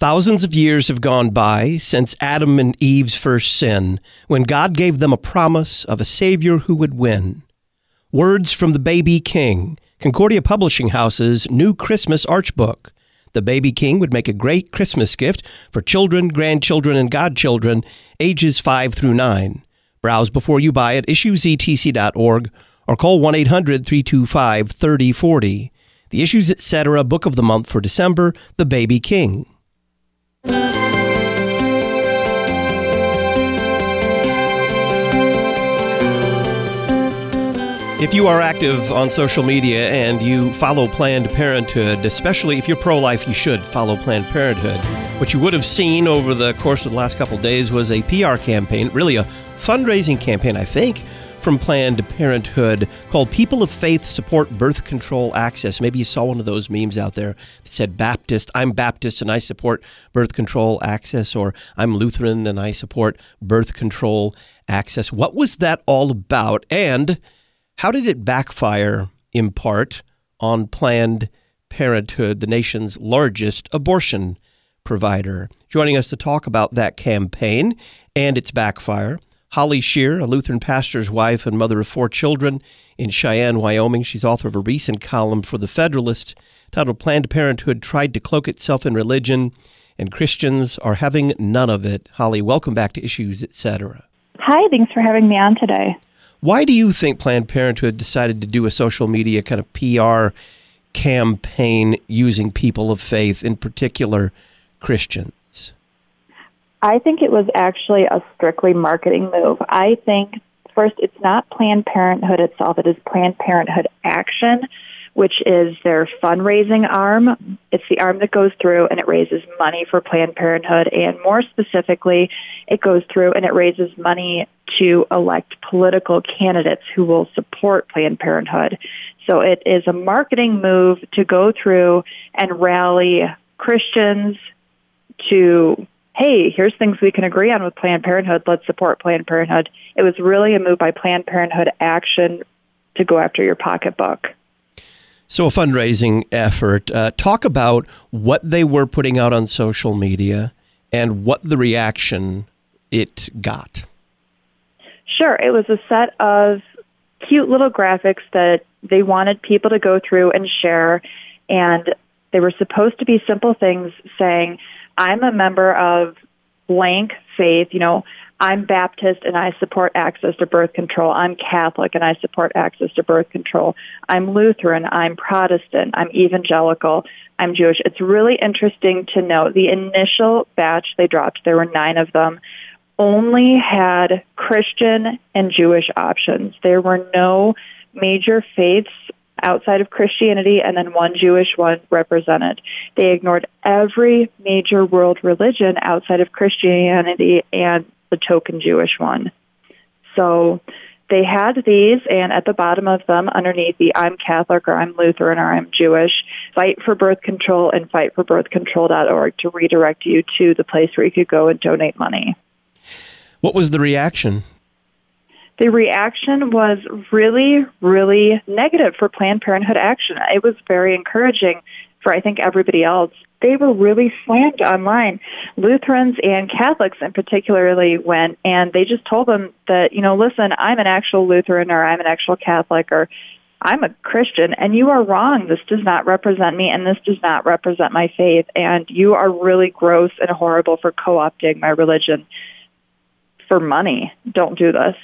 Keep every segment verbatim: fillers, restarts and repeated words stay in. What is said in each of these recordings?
Thousands of years have gone by since Adam and Eve's first sin, when God gave them a promise of a Savior who would win. Words from the Baby King, Concordia Publishing House's new Christmas Archbook. The Baby King would make a great Christmas gift for children, grandchildren, and godchildren ages five through nine. Browse before you buy at issues e t c dot org or call one eight hundred, three two five, three oh four oh. The Issues Etc. Book of the Month for December, The Baby King. If you are active on social media and you follow Planned Parenthood, especially if you're pro-life, you should follow Planned Parenthood. What you would have seen over the course of the last couple of days was a P R campaign, really a fundraising campaign, I think, from Planned Parenthood called People of Faith Support Birth Control Access. Maybe you saw one of those memes out there that said Baptist, I'm Baptist and I support birth control access, or I'm Lutheran and I support birth control access. What was that all about? And how did it backfire, in part, on Planned Parenthood, the nation's largest abortion provider? Joining us to talk about that campaign and its backfire, Holly Shear, a Lutheran pastor's wife and mother of four children in Cheyenne, Wyoming. She's author of a recent column for The Federalist titled Planned Parenthood Tried to Cloak Itself in Religion, and Christians Are Having None of It. Holly, welcome back to Issues Etc. Hi, thanks for having me on today. Why do you think Planned Parenthood decided to do a social media kind of P R campaign using people of faith, in particular Christians? I think it was actually a strictly marketing move. I think, first, it's not Planned Parenthood itself. It is Planned Parenthood Action, which is their fundraising arm. It's the arm that goes through and it raises money for Planned Parenthood. And more specifically, it goes through and it raises money to elect political candidates who will support Planned Parenthood. So it is a marketing move to go through and rally Christians to, hey, here's things we can agree on with Planned Parenthood. Let's support Planned Parenthood. It was really a move by Planned Parenthood Action to go after your pocketbook. So a fundraising effort. Uh, talk about what they were putting out on social media and what the reaction it got. Sure. It was a set of cute little graphics that they wanted people to go through and share, and they were supposed to be simple things saying, I'm a member of blank faith, you know, I'm Baptist and I support access to birth control. I'm Catholic and I support access to birth control. I'm Lutheran. I'm Protestant. I'm evangelical. I'm Jewish. It's really interesting to note the initial batch they dropped, there were nine of them, only had Christian and Jewish options. There were no major faiths outside of Christianity and then one Jewish one represented. They ignored every major world religion outside of Christianity and the token Jewish one. So they had these, and at the bottom of them, underneath the I'm Catholic or I'm Lutheran or I'm Jewish, fight for birth control and fight for birth control dot org to redirect you to the place where you could go and donate money. What was the reaction? The reaction was really, really negative for Planned Parenthood Action. It was very encouraging for, I think, everybody else. They were really slammed online. Lutherans and Catholics in particularly went, and they just told them that, you know, listen, I'm an actual Lutheran or I'm an actual Catholic or I'm a Christian, and you are wrong. This does not represent me, and this does not represent my faith, and you are really gross and horrible for co-opting my religion for money. Don't do this.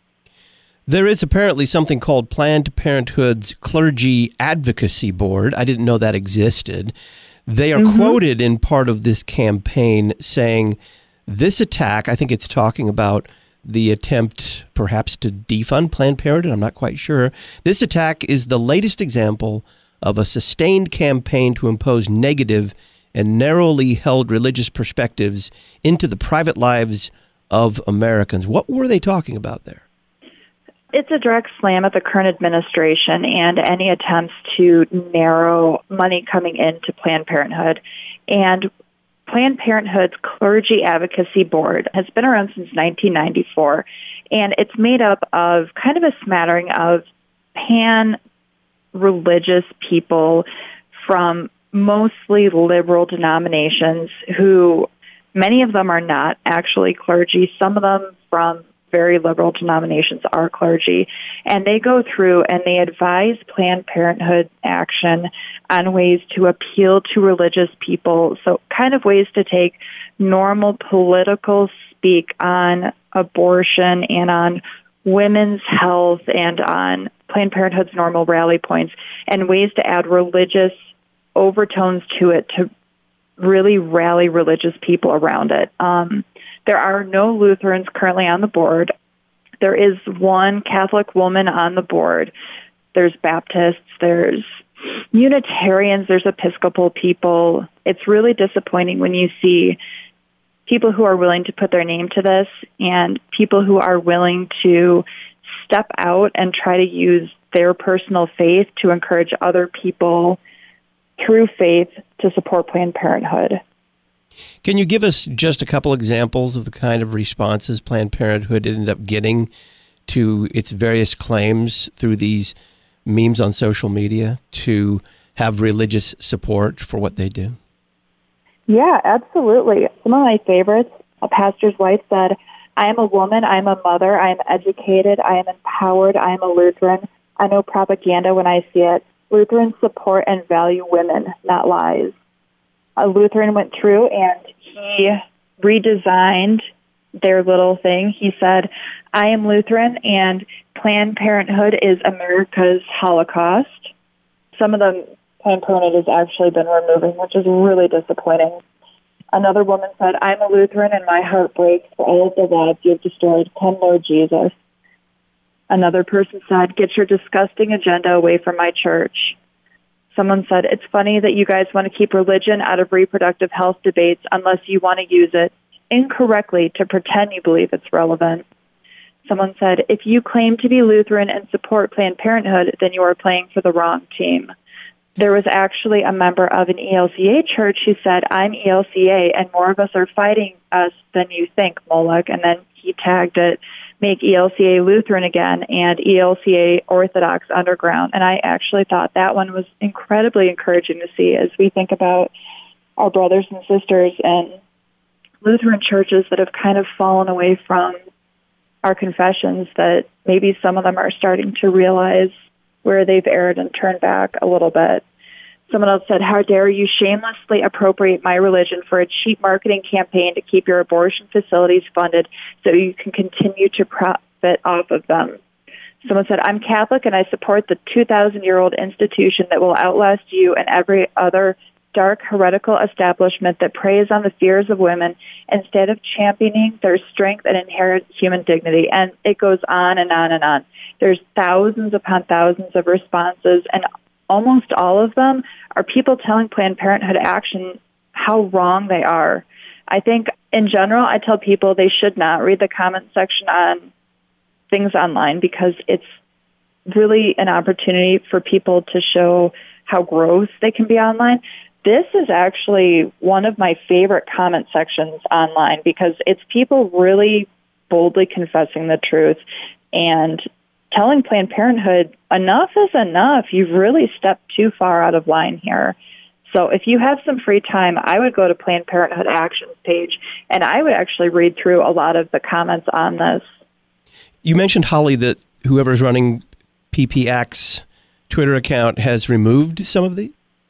There is apparently something called Planned Parenthood's Clergy Advocacy Board. I didn't know that existed. They are mm-hmm. quoted in part of this campaign saying, this attack, I think it's talking about the attempt perhaps to defund Planned Parenthood, I'm not quite sure. This attack is the latest example of a sustained campaign to impose negative and narrowly held religious perspectives into the private lives of Americans. What were they talking about there? It's a direct slam at the current administration and any attempts to narrow money coming into Planned Parenthood. And Planned Parenthood's Clergy Advocacy Board has been around since nineteen ninety-four, and it's made up of kind of a smattering of pan-religious people from mostly liberal denominations who, many of them are not actually clergy. Some of them from very liberal denominations are clergy. And they go through and they advise Planned Parenthood Action on ways to appeal to religious people. So kind of ways to take normal political speak on abortion and on women's health and on Planned Parenthood's normal rally points, and ways to add religious overtones to it to really rally religious people around it. Um, there are no Lutherans currently on the board. There is one Catholic woman on the board. There's Baptists, there's Unitarians, there's Episcopal people. It's really disappointing when you see people who are willing to put their name to this and people who are willing to step out and try to use their personal faith to encourage other people through faith to support Planned Parenthood. Can you give us just a couple examples of the kind of responses Planned Parenthood ended up getting to its various claims through these memes on social media to have religious support for what they do? Yeah, absolutely. Some of my favorites, a pastor's wife said, I am a woman, I am a mother, I am educated, I am empowered, I am a Lutheran. I know propaganda when I see it. Lutherans support and value women, not lies. A Lutheran went through and he redesigned their little thing. He said, I am Lutheran and Planned Parenthood is America's Holocaust. Some of them Planned Parenthood has actually been removing, which is really disappointing. Another woman said, I'm a Lutheran and my heart breaks for all of the lives you have destroyed. Come, Lord Jesus. Another person said, get your disgusting agenda away from my church. Someone said, it's funny that you guys want to keep religion out of reproductive health debates unless you want to use it incorrectly to pretend you believe it's relevant. Someone said, if you claim to be Lutheran and support Planned Parenthood, then you are playing for the wrong team. There was actually a member of an E L C A church who said, I'm E L C A and more of us are fighting us than you think, Moloch. And then he tagged it, make E L C A Lutheran again and E L C A Orthodox Underground. And I actually thought that one was incredibly encouraging to see as we think about our brothers and sisters in Lutheran churches that have kind of fallen away from our confessions, that maybe some of them are starting to realize where they've erred and turned back a little bit. Someone else said, how dare you shamelessly appropriate my religion for a cheap marketing campaign to keep your abortion facilities funded so you can continue to profit off of them. Someone said, I'm Catholic and I support the two thousand year old institution that will outlast you and every other dark heretical establishment that preys on the fears of women instead of championing their strength and inherent human dignity. And it goes on and on and on. There's thousands upon thousands of responses, and almost all of them are people telling Planned Parenthood Action how wrong they are. I think, in general, I tell people they should not read the comment section on things online because it's really an opportunity for people to show how gross they can be online. This is actually one of my favorite comment sections online because it's people really boldly confessing the truth and telling Planned Parenthood, enough is enough. You've really stepped too far out of line here. So if you have some free time, I would go to Planned Parenthood Action's page, and I would actually read through a lot of the comments on this. You mentioned, Holly, that whoever's running P P Ac's Twitter account has removed some of the?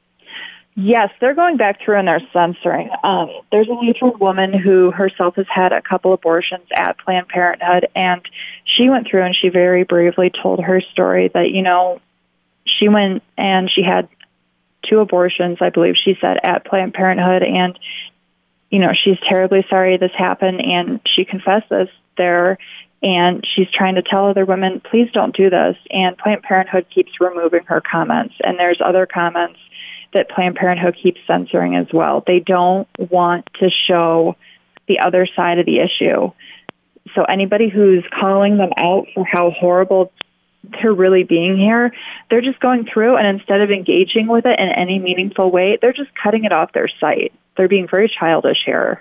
Yes, they're going back through and they're censoring. Um, there's a Lutheran woman who herself has had a couple abortions at Planned Parenthood, and she went through and she very bravely told her story that, you know, she went and she had two abortions, I believe she said, at Planned Parenthood, and, you know, she's terribly sorry this happened, and she confessed this there, and she's trying to tell other women, please don't do this, and Planned Parenthood keeps removing her comments, and there's other comments that Planned Parenthood keeps censoring as well. They don't want to show the other side of the issue. So anybody who's calling them out for how horrible they're really being here, they're just going through, and instead of engaging with it in any meaningful way, they're just cutting it off their site. They're being very childish here.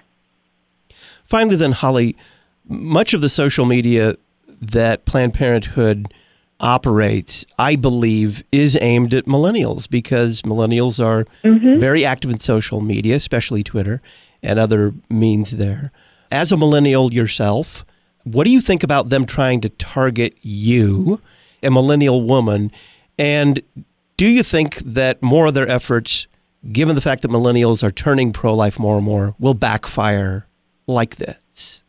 Finally then, Holly, much of the social media that Planned Parenthood operates, I believe, is aimed at millennials because millennials are mm-hmm. very active in social media, especially Twitter and other means there. As a millennial yourself, what do you think about them trying to target you, a millennial woman? And do you think that more of their efforts, given the fact that millennials are turning pro-life more and more, will backfire like this?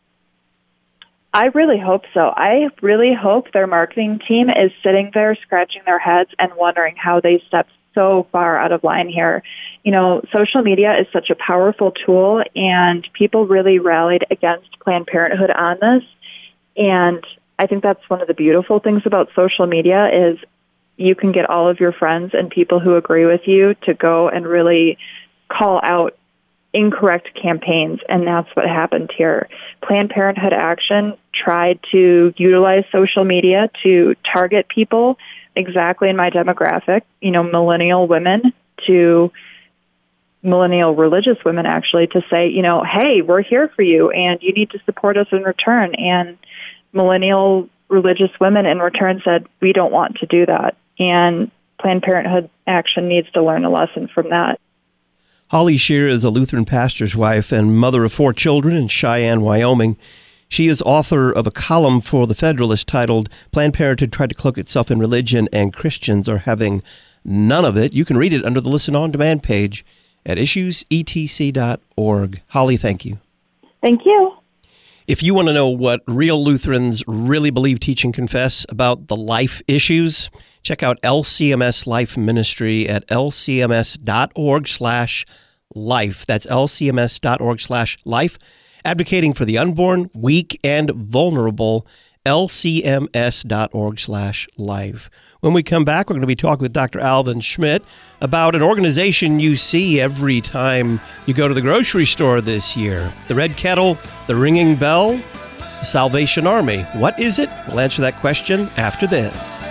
I really hope so. I really hope their marketing team is sitting there scratching their heads and wondering how they stepped so far out of line here. You know, social media is such a powerful tool, and people really rallied against Planned Parenthood on this. And I think that's one of the beautiful things about social media is you can get all of your friends and people who agree with you to go and really call out incorrect campaigns, and that's what happened here. Planned Parenthood Action tried to utilize social media to target people exactly in my demographic, you know, millennial women to millennial religious women, actually, to say, you know, hey, we're here for you, and you need to support us in return. And millennial religious women in return said, we don't want to do that. And Planned Parenthood Action needs to learn a lesson from that. Holly Shear is a Lutheran pastor's wife and mother of four children in Cheyenne, Wyoming. She is author of a column for The Federalist titled Planned Parenthood Tried to Cloak Itself in Religion and Christians Are Having None of It. You can read it under the Listen On Demand page at issues e t c dot org. Holly, thank you. Thank you. If you want to know what real Lutherans really believe, teach, and confess about the life issues, check out L C M S Life Ministry at l c m s dot org slash life. That's l c m s dot org slash life. Advocating for the unborn, weak, and vulnerable, l c m s dot org slash life. When we come back, we're going to be talking with Doctor Alvin Schmidt about an organization you see every time you go to the grocery store this year. The Red Kettle, the Ringing Bell, the Salvation Army. What is it? We'll answer that question after this.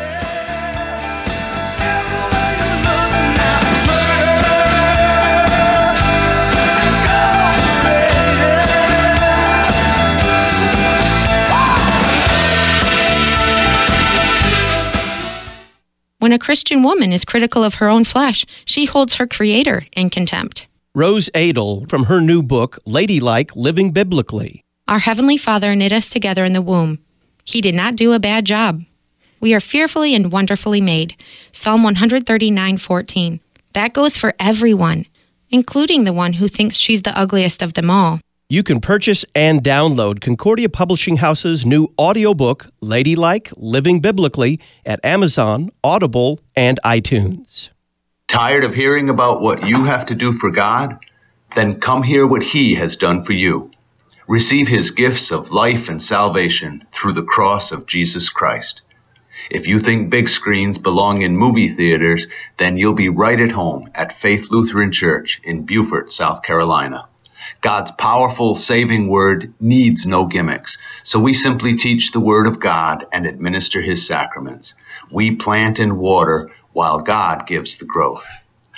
When a Christian woman is critical of her own flesh, she holds her Creator in contempt. Rose Adel from her new book, Ladylike, Living Biblically. Our Heavenly Father knit us together in the womb. He did not do a bad job. We are fearfully and wonderfully made. Psalm one thirty-nine fourteen. That goes for everyone, including the one who thinks she's the ugliest of them all. You can purchase and download Concordia Publishing House's new audiobook, Ladylike, Living Biblically, at Amazon, Audible, and iTunes. Tired of hearing about what you have to do for God? Then come hear what He has done for you. Receive His gifts of life and salvation through the cross of Jesus Christ. If you think big screens belong in movie theaters, then you'll be right at home at Faith Lutheran Church in Beaufort, South Carolina. God's powerful, saving word needs no gimmicks, so we simply teach the word of God and administer His sacraments. We plant and water while God gives the growth.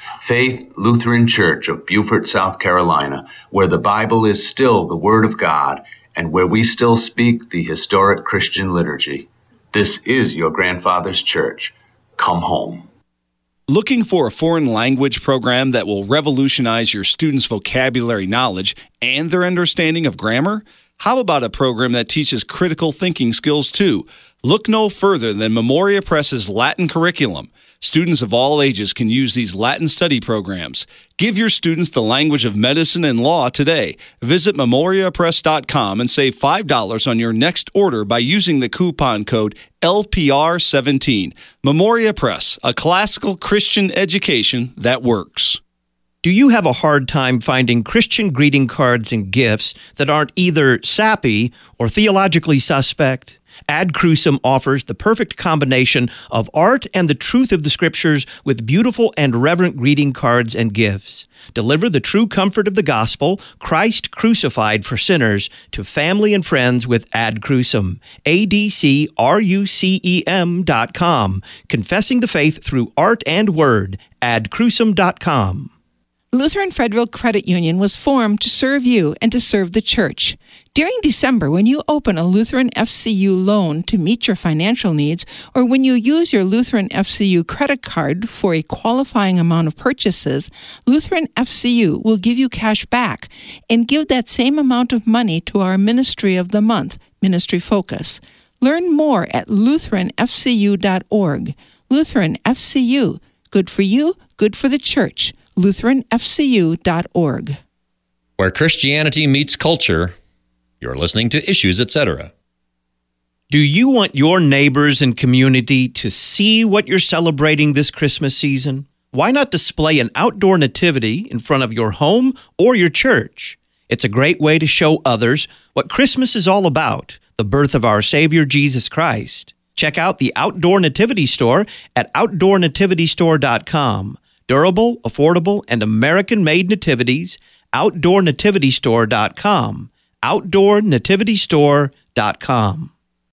Faith Lutheran Church of Beaufort, South Carolina, where the Bible is still the Word of God and where we still speak the historic Christian liturgy. This is your grandfather's church. Come home. Looking for a foreign language program that will revolutionize your students' vocabulary knowledge and their understanding of grammar? How about a program that teaches critical thinking skills too? Look no further than Memoria Press's Latin curriculum. Students of all ages can use these Latin study programs. Give your students the language of medicine and law today. Visit memoria press dot com and save five dollars on your next order by using the coupon code L P R seventeen. Memoria Press, a classical Christian education that works. Do you have a hard time finding Christian greeting cards and gifts that aren't either sappy or theologically suspect? Ad Crucem offers the perfect combination of art and the truth of the Scriptures with beautiful and reverent greeting cards and gifts. Deliver the true comfort of the gospel, Christ crucified for sinners, to family and friends with Ad Crucem. A D C R U C E M dot com. Confessing the faith through art and word. ad crucem dot com. Lutheran Federal Credit Union was formed to serve you and to serve the church. During December, when you open a Lutheran F C U loan to meet your financial needs, or when you use your Lutheran F C U credit card for a qualifying amount of purchases, Lutheran F C U will give you cash back and give that same amount of money to our Ministry of the Month, Ministry Focus. Learn more at lutheran f c u dot org. Lutheran F C U. Good for you, good for the church. lutheran f c u dot org. Where Christianity meets culture, you're listening to Issues, et cetera. Do you want your neighbors and community to see what you're celebrating this Christmas season? Why not display an outdoor nativity in front of your home or your church? It's a great way to show others what Christmas is all about, the birth of our Savior, Jesus Christ. Check out the Outdoor Nativity Store at outdoor nativity store dot com. Durable, affordable, and American-made nativities, outdoor nativity store dot com. outdoor nativity store dot com.